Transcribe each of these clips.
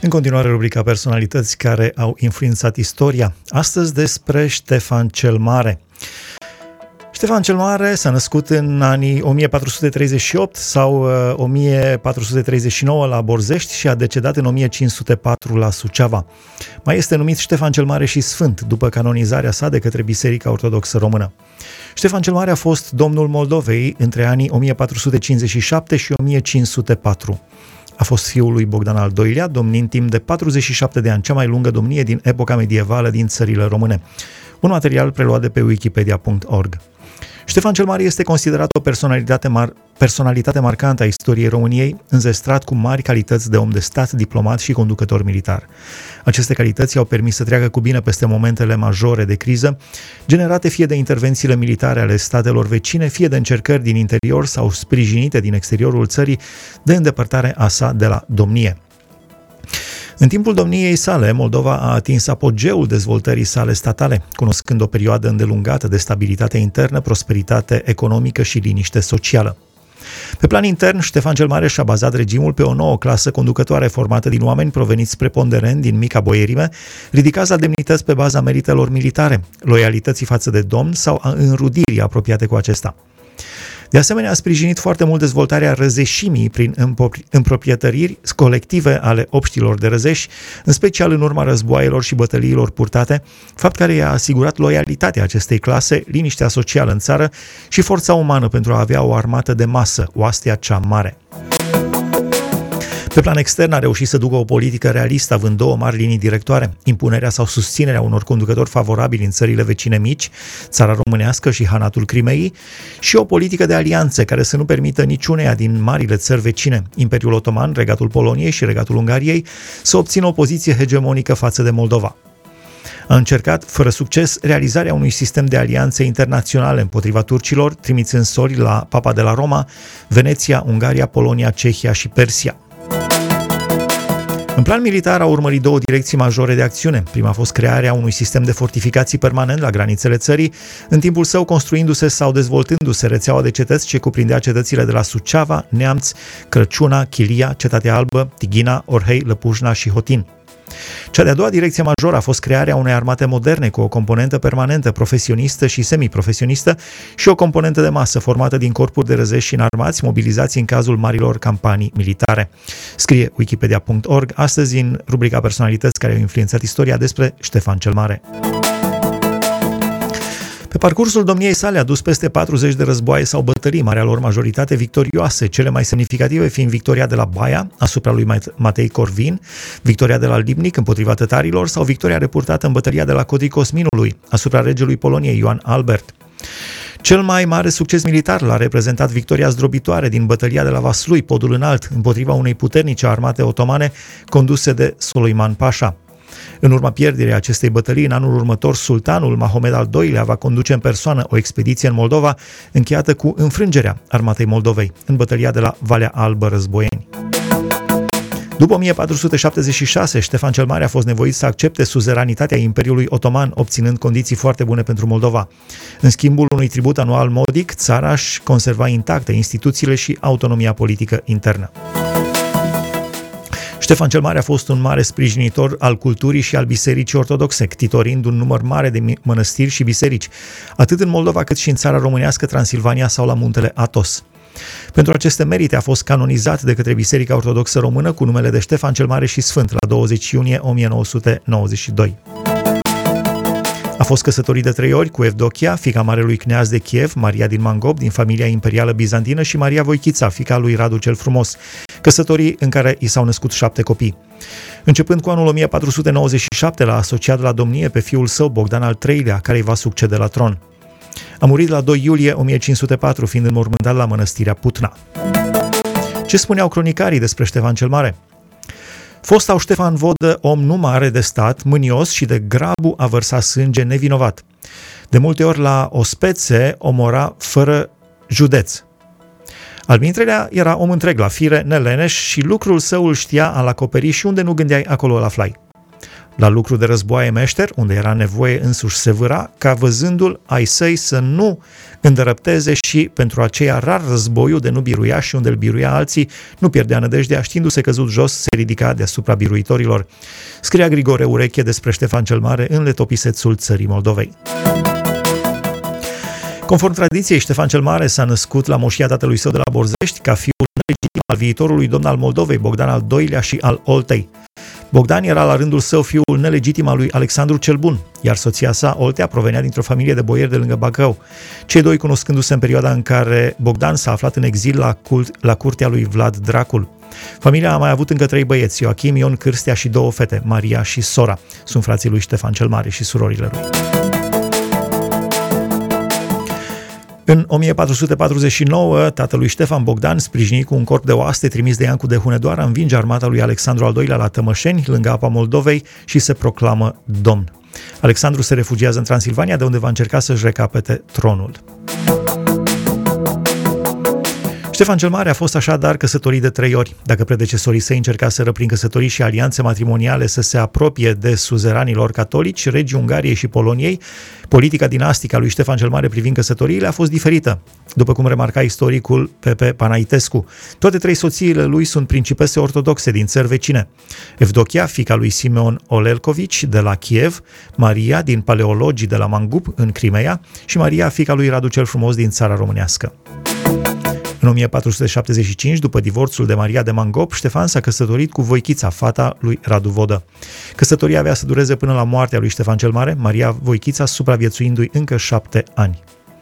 În continuare, rubrica Personalități care au influențat istoria. Astăzi despre Ștefan cel Mare. Ștefan cel Mare s-a născut în anii 1438 sau 1439 la Borzești și a decedat în 1504 la Suceava. Mai este numit Ștefan cel Mare și Sfânt, după canonizarea sa de către Biserica Ortodoxă Română. Ștefan cel Mare a fost domnul Moldovei între anii 1457 și 1504. A fost fiul lui Bogdan al II-lea, domnind timp de 47 de ani, cea mai lungă domnie din epoca medievală din țările române. Un material preluat de pe wikipedia.org. Ștefan cel Mare este considerat o personalitate marcantă a istoriei României, înzestrat cu mari calități de om de stat, diplomat și conducător militar. Aceste calități i-au permis să treacă cu bine peste momentele majore de criză, generate fie de intervențiile militare ale statelor vecine, fie de încercări din interior sau sprijinite din exteriorul țării de îndepărtare a sa de la domnie. În timpul domniei sale, Moldova a atins apogeul dezvoltării sale statale, cunoscând o perioadă îndelungată de stabilitate internă, prosperitate economică și liniște socială. Pe plan intern, Ștefan cel Mare și-a bazat regimul pe o nouă clasă conducătoare formată din oameni proveniți preponderent din mica boierime, ridicați la demnități pe baza meritelor militare, loialității față de domn sau a înrudirii apropiate cu acesta. De asemenea, a sprijinit foarte mult dezvoltarea răzeșimii prin împroprietăriri colective ale obștilor de răzeși, în special în urma războaielor și bătăliilor purtate, fapt care i-a asigurat loialitatea acestei clase, liniștea socială în țară și forța umană pentru a avea o armată de masă, oastea cea mare. Pe plan extern a reușit să ducă o politică realistă, având două mari linii directoare: impunerea sau susținerea unor conducători favorabili în țările vecine mici, țara românească și Hanatul Crimeii, și o politică de alianțe care să nu permită niciuneia din marile țări vecine, Imperiul Otoman, Regatul Poloniei și Regatul Ungariei, să obțină o poziție hegemonică față de Moldova. A încercat, fără succes, realizarea unui sistem de alianțe internaționale împotriva turcilor, trimițând sori la Papa de la Roma, Veneția, Ungaria, Polonia, Cehia și Persia. În plan militar a urmărit două direcții majore de acțiune. Prima a fost crearea unui sistem de fortificații permanent la granițele țării, în timpul său construindu-se sau dezvoltându-se rețeaua de cetăți ce cuprindea cetățile de la Suceava, Neamț, Crăciuna, Chilia, Cetatea Albă, Tighina, Orhei, Lăpușna și Hotin. Cea de-a doua direcție majoră a fost crearea unei armate moderne cu o componentă permanentă, profesionistă și semiprofesionistă și o componentă de masă formată din corpuri de răzeși și înarmați mobilizați în cazul marilor campanii militare. Scrie wikipedia.org astăzi în rubrica Personalități care au influențat istoria despre Ștefan cel Mare. Pe parcursul domniei sale a dus peste 40 de războaie sau bătălii, marea lor majoritate victorioase, cele mai semnificative fiind victoria de la Baia asupra lui Matei Corvin, victoria de la Lipnic împotriva tătarilor sau victoria reportată în bătălia de la Codricos Minului asupra regelui Poloniei Ioan Albert. Cel mai mare succes militar l-a reprezentat victoria zdrobitoare din bătălia de la Vaslui, Podul Înalt, împotriva unei puternice armate otomane conduse de Soleiman Pașa. În urma pierderii acestei bătălii, în anul următor, sultanul Mahomed al II-lea va conduce în persoană o expediție în Moldova, încheiată cu înfrângerea armatei Moldovei, în bătălia de la Valea Albă Războieni. După 1476, Ștefan cel Mare a fost nevoit să accepte suzeranitatea Imperiului Otoman, obținând condiții foarte bune pentru Moldova. În schimbul unui tribut anual modic, țara își conserva intacte instituțiile și autonomia politică internă. Ștefan cel Mare a fost un mare sprijinitor al culturii și al bisericii ortodoxe, ctitorind un număr mare de mănăstiri și biserici, atât în Moldova cât și în țara românească, Transilvania sau la muntele Athos. Pentru aceste merite a fost canonizat de către Biserica Ortodoxă Română cu numele de Ștefan cel Mare și Sfânt la 20 iunie 1992. A fost căsătorit de 3 ori cu Evdochia, fiica marelui kneaz de Kiev, Maria din Mangop, din familia imperială bizantină, și Maria Voichița, fiica lui Radu cel Frumos, căsătorii în care i s-au născut 7 copii. Începând cu anul 1497, l-a asociat la domnie pe fiul său, Bogdan al III-lea, care îi va succede la tron. A murit la 2 iulie 1504, fiind înmormântat la mănăstirea Putna. Ce spuneau cronicarii despre Ștefan cel Mare? Fostau Ștefan Vodă, om nu mare de stat, mânios și de grabu a vărsat sânge nevinovat. De multe ori la ospețe omora fără județ. Al-mintrelea era om întreg la fire, neleneș, și lucrul său îl știa al acoperi și unde nu gândeai acolo îl aflai. La lucru de războaie meșter, unde era nevoie însuși se vâra, ca văzându-l ai săi să nu îndărăpteze și pentru aceea rar războiul de nu biruia și unde îl biruia alții, nu pierdea nădejdea, știindu-se căzut jos, se ridica deasupra biruitorilor. Scria Grigore Ureche despre Ștefan cel Mare în Letopisețul țării Moldovei. Conform tradiției, Ștefan cel Mare s-a născut la moșia tatălui său de la Borzești ca fiul nelegitim al viitorului domn al Moldovei, Bogdan al II-lea și al Oltei. Bogdan era la rândul său fiul nelegitim al lui Alexandru cel Bun, iar soția sa, Oltea, provenea dintr-o familie de boieri de lângă Bacău. Cei doi cunoscându-se în perioada în care Bogdan s-a aflat în exil la curtea lui Vlad Dracul. Familia a mai avut încă 3 băieți, Ioachim, Ion Cârstea și 2 fete, Maria și Sora. Sunt frații lui Ștefan cel Mare și surorile lui. În 1449, tatălui Ștefan Bogdan, sprijinit cu un corp de oaste trimis de Iancu de Hunedoara, învinge armata lui Alexandru al II-lea la Tămășeni, lângă apa Moldovei, și se proclamă domn. Alexandru se refugiază în Transilvania, de unde va încerca să-și recapete tronul. Ștefan cel Mare a fost așadar căsătorit de 3 ori. Dacă predecesorii săi încercaseră prin căsătorii și alianțe matrimoniale să se apropie de suzeranilor catolici, regii Ungariei și Poloniei, politica dinastică a lui Ștefan cel Mare privind căsătoriile a fost diferită, după cum remarca istoricul Pepe Panaitescu. Toate 3 soțiile lui sunt principese ortodoxe din țări vecine. Evdochia, fiica lui Simeon Olelcovici de la Kiev, Maria din Paleologii de la Mangup în Crimea și Maria, fiica lui Radu cel Frumos din Țara Românească. În 1475, după divorțul de Maria de Mangop, Ștefan s-a căsătorit cu Voichița, fata lui Radu Vodă. Căsătoria avea să dureze până la moartea lui Ștefan cel Mare, Maria Voichița supraviețuindu-i încă 7 ani.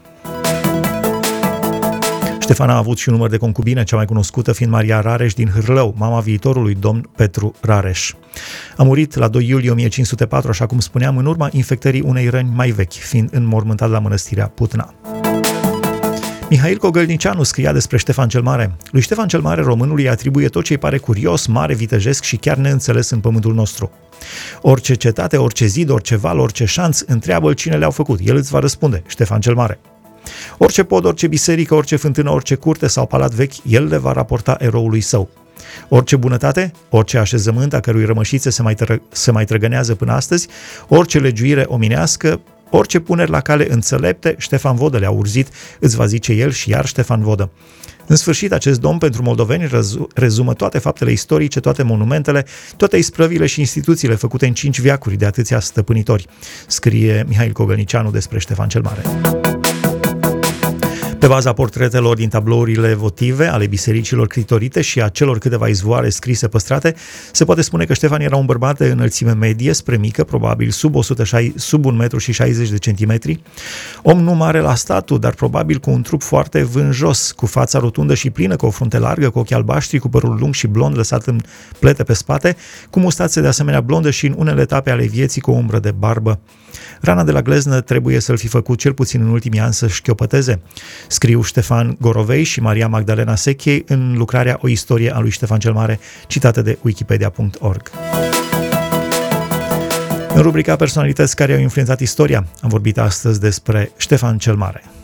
Ștefan a avut și un număr de concubine, cea mai cunoscută fiind Maria Rareș din Hârlău, mama viitorului domn Petru Rareș. A murit la 2 iulie 1504, așa cum spuneam, în urma infectării unei răni mai vechi, fiind înmormântat la mănăstirea Putna. Mihail Cogălnicianu scria despre Ștefan cel Mare. Lui Ștefan cel Mare, românului, îi atribuie tot ce îi pare curios, mare, vitejesc și chiar neînțeles în pământul nostru. Orice cetate, orice zid, orice val, orice șanț, întreabă-l cine le-au făcut. El îți va răspunde, Ștefan cel Mare. Orice pod, orice biserică, orice fântână, orice curte sau palat vechi, el le va raporta eroului său. Orice bunătate, orice așezământ a cărui rămășițe se mai trăgănează până astăzi, orice legiuire omenească, orice puneri la cale înțelepte, Ștefan Vodă le-a urzit, îți va zice el și iar Ștefan Vodă. În sfârșit, acest domn pentru moldoveni rezumă toate faptele istorice, toate monumentele, toate isprăvile și instituțiile făcute în 5 veacuri de atâția stăpânitori, scrie Mihail Cogălnicianu despre Ștefan cel Mare. Pe baza portretelor din tablourile votive ale bisericilor critorite și a celor câteva izvoare scrise păstrate, se poate spune că Ștefan era un bărbat de înălțime medie spre mică, probabil sub 1,60 m, om nu mare la statu, dar probabil cu un trup foarte vânjos, cu fața rotundă și plină, cu o frunte largă, cu ochi albaștri, cu părul lung și blond lăsat în plete pe spate, cu mustațe de asemenea blondă și în unele etape ale vieții cu o umbră de barbă. Rana de la gleznă trebuie să-l fi făcut cel puțin în ultimii ani să șchiopăteze, scriu Ștefan Gorovei și Maria Magdalena Sechei în lucrarea O istorie a lui Ștefan cel Mare, citată de wikipedia.org. În rubrica Personalități care au influențat istoria, am vorbit astăzi despre Ștefan cel Mare.